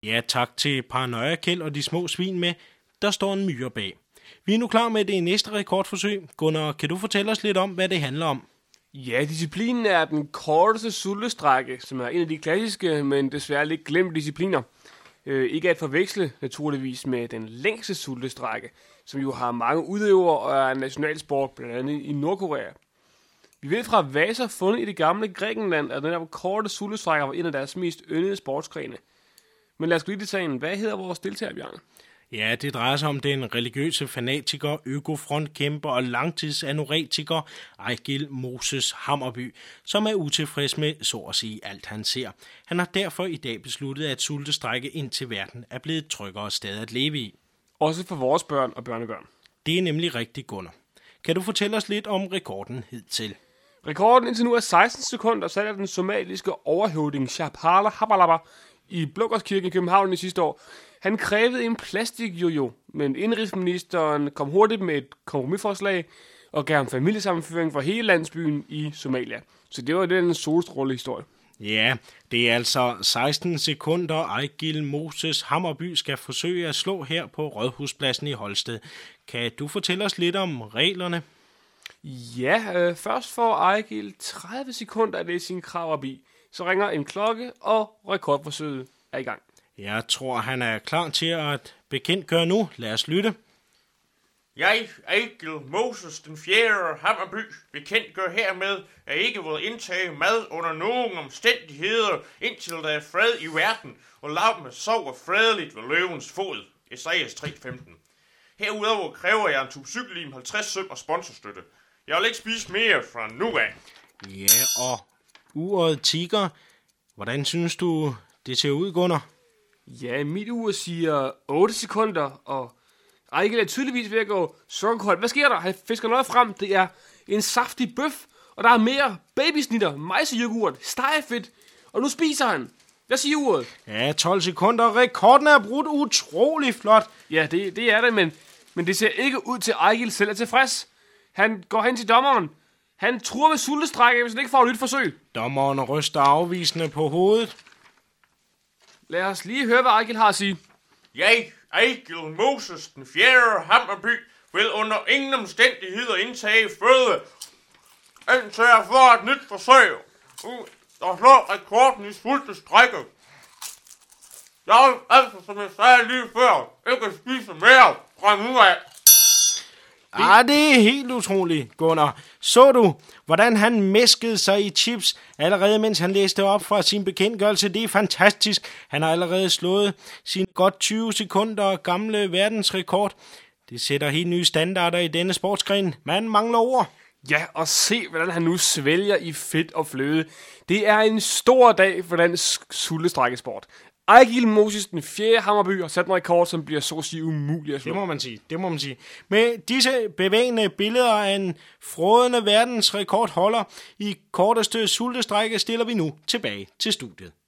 Ja, tak til Paranoia Kjeld og de små svin med. Der står en myre bag. Vi er nu klar med det næste rekordforsøg. Gunnar, kan du fortælle os lidt om, hvad det handler om? Ja, disciplinen er den korteste sultestrække, som er en af de klassiske, men desværre lidt glemte discipliner. Ikke at forveksle naturligvis med den længste sultestrække, som jo har mange udøvere og er en nationalsport, blandt andet i Nordkorea. Vi ved fra vaser fundet i det gamle Grækenland, at den her korte sultestrække var en af deres mest yndede sportsgrene. Men lad os gå lige til sagen. Hvad hedder vores deltager, Bjarne? Ja, det drejer sig om den religiøse fanatiker, økofrontkæmper og langtidsanoretiker Ejgil Moses Hammarby, som er utilfreds med, så at sige, alt han ser. Han har derfor i dag besluttet at sultestrække indtil verden er blevet et tryggere sted at leve i. Også for vores børn og børnebørn. Det er nemlig rigtig Gunnar. Kan du fortælle os lidt om rekorden hidtil? Rekorden indtil nu er 16 sekunder, sat af den somaliske overhøvding Shapala Habalaba i Blågårdskirken i København i sidste år. Han krævede en plastikjojo, men indrigsministeren kom hurtigt med et kompromisforslag og gav ham familiesammenføring for hele landsbyen i Somalia. Så det var den solstråle historie. Ja, det er altså 16 sekunder, Ejgil Moses Hammarby skal forsøge at slå her på Rådhuspladsen i Holsted. Kan du fortælle os lidt om reglerne? Ja, først får Ejgil 30 sekunder af det sin krav op i. Så ringer en klokke, og rekordforsøget er i gang. Jeg tror, han er klar til at bekendtgøre nu. Lad os lytte. Jeg, Ejgil Moses den 4. Hammarby, bekendtgør hermed, at jeg ikke vil indtage mad under nogen omstændigheder, indtil der er fred i verden, og lad mig sove fredeligt ved løvens fod. Esajas 3:15. Herudover kræver jeg en tub cykellim, 50 søm og sponsorstøtte. Jeg vil ikke spise mere fra nu af. Ja, og uret tikker. Hvordan synes du, det ser ud, Gunnar? Ja, mit ur siger 8 sekunder, og Ejgil er tydeligvis ved at gå sukkerkold. Hvad sker der? Han fisker noget frem. Det er en saftig bøf, og der er mere babysnitter, majseyoghurt, stegefedt, og nu spiser han. Hvad siger uret? Ja, 12 sekunder. Rekorden er brudt. Utrolig flot. Ja, det er det, men det ser ikke ud til, at Ejgil selv er tilfreds. Han går hen til dommeren. Han truer med sultestrække, hvis han ikke får et nyt forsøg. Dommeren ryster afvisende på hovedet. Lad os lige høre, hvad Ejgil har at sige. Jeg, Ejgil Moses den 4. Hammarby, vil under ingen omstændigheder indtage føde, indtil jeg får et nyt forsøg, og slår rekorden i sultestrække. Jeg vil altså, som jeg sagde lige før, ikke spise mere fra nu af. Det er helt utroligt, Gunnar. Så du, hvordan han mæskede sig i chips, allerede mens han læste op fra sin bekendtgørelse? Det er fantastisk. Han har allerede slået sin godt 20 sekunder gamle verdensrekord. Det sætter helt nye standarder i denne sportsgren. Man mangler ord. Ja, og se, hvordan han nu svælger i fedt og fløde. Det er en stor dag for dansk sultestrækkesport. Ejgil Moses den 4. Hammarby har sat en rekord, som bliver så at sige umulig at slå. Det må man sige. Med disse bevægende billeder af en frådende verdensrekordholder i korteste sultestrække stiller vi nu tilbage til studiet.